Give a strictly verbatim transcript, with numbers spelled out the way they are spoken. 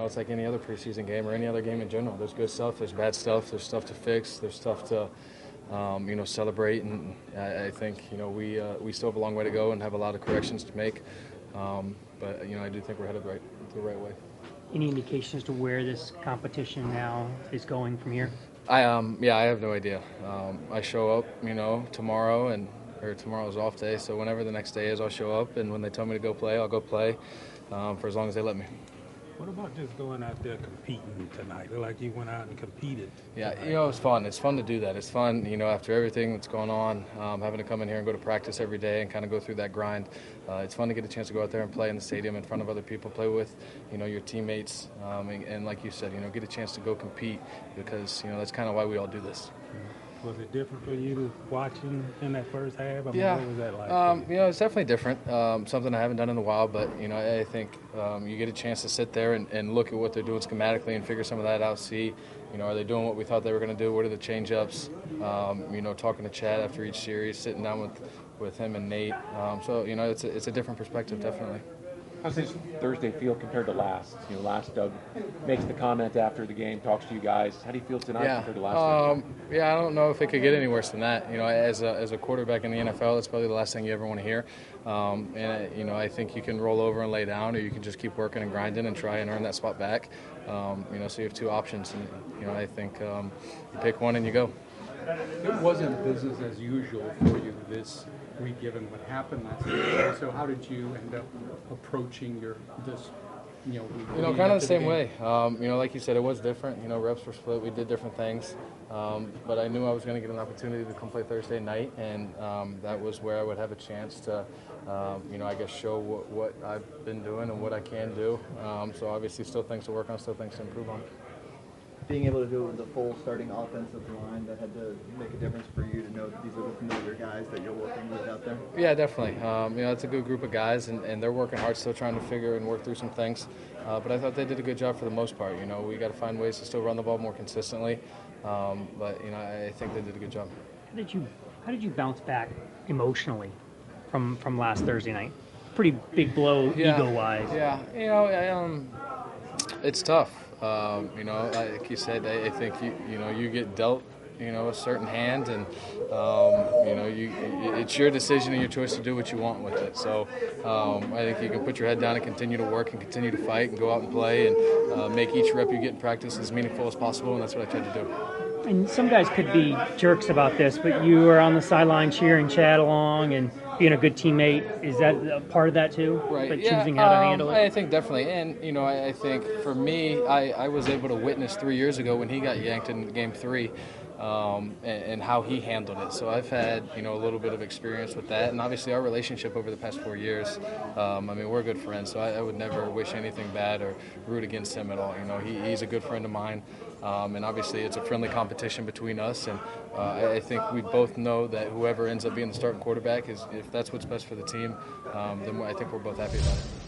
know, it's like any other preseason game or any other game in general. There's good stuff, there's bad stuff, there's stuff to fix, there's stuff to, um, you know, celebrate. And I, I think, you know, we uh, we still have a long way to go and have a lot of corrections to make. Um, but, you know, I do think we're headed right, the right way. Any indication as to where this competition now is going from here? I um yeah, I have no idea. Um, I show up, you know, tomorrow and or tomorrow's off day, so whenever the next day is, I'll show up, and when they tell me to go play, I'll go play um, for as long as they let me. What about just going out there competing tonight? Look like you went out and competed. Yeah, tonight. you know, it's fun. It's fun to do that. It's fun, you know, after everything that's going on, um, having to come in here and go to practice every day and kind of go through that grind. Uh, it's fun to get a chance to go out there and play in the stadium in front of other people, play with, you know, your teammates, um, and, and like you said, you know, get a chance to go compete because, you know, that's kind of why we all do this. Was it different for you watching in that first half? I mean, yeah, what was that like? Um, you know, it's definitely different. Um, something I haven't done in a while, but you know, I think um, you get a chance to sit there and, and look at what they're doing schematically and figure some of that out. See, you know, are they doing what we thought they were going to do? What are the change-ups? Um, you know, talking to Chad after each series, sitting down with, with him and Nate. Um, so you know, it's a, it's a different perspective, definitely. How's this Thursday feel compared to last? You know, last Doug makes the comment after the game, talks to you guys. How do you feel tonight yeah. compared to last um, Yeah, I don't know if it could get any worse than that. You know, as a, as a quarterback in the N F L, that's probably the last thing you ever want to hear. Um, and, you know, I think you can roll over and lay down, or you can just keep working and grinding and try and earn that spot back. Um, you know, so you have two options. And, you know, I think um, you pick one and you go. It wasn't business as usual for you this week, given what happened last week. So how did you end up approaching your this, you know, week? You know, kind of the same way. Um, you know, like you said, it was different. You know, reps were split. We did different things. Um, but I knew I was going to get an opportunity to come play Thursday night, and um, that was where I would have a chance to, um, you know, I guess show what, what I've been doing and what I can do. Um, so obviously still things to work on, still things to improve on. Being able to do it with the full starting offensive line, that had to make a difference for you to know that these are the familiar guys that you're working with out there? Yeah, definitely. Um, you know, it's a good group of guys, and, and they're working hard, still trying to figure and work through some things. Uh, but I thought they did a good job for the most part. You know, we got to find ways to still run the ball more consistently. Um, but, you know, I, I think they did a good job. How did you How did you bounce back emotionally from, from last Thursday night? Pretty big blow yeah, ego-wise. Yeah, you know, I, um, it's tough. Um, you know, like you said, I, I think you you know you get dealt you know a certain hand, and um, you know you it's your decision and your choice to do what you want with it. So um, I think you can put your head down and continue to work and continue to fight and go out and play and uh, make each rep you get in practice as meaningful as possible, and that's what I tried to do. And some guys could be jerks about this, but you are on the sideline cheering Chad along and being a good teammate. Is that a part of that too? Right. But yeah. choosing how to um, handle it? I think definitely. And, you know, I, I think for me, I, I was able to witness three years ago when he got yanked in game three um, and, and how he handled it. So I've had, you know, a little bit of experience with that. And obviously our relationship over the past four years, um, I mean, we're good friends. So I, I would never wish anything bad or root against him at all. You know, he, he's a good friend of mine. Um, and obviously it's a friendly competition between us, and uh, I, I think we both know that whoever ends up being the starting quarterback is, if that's what's best for the team, um, then I think we're both happy about it.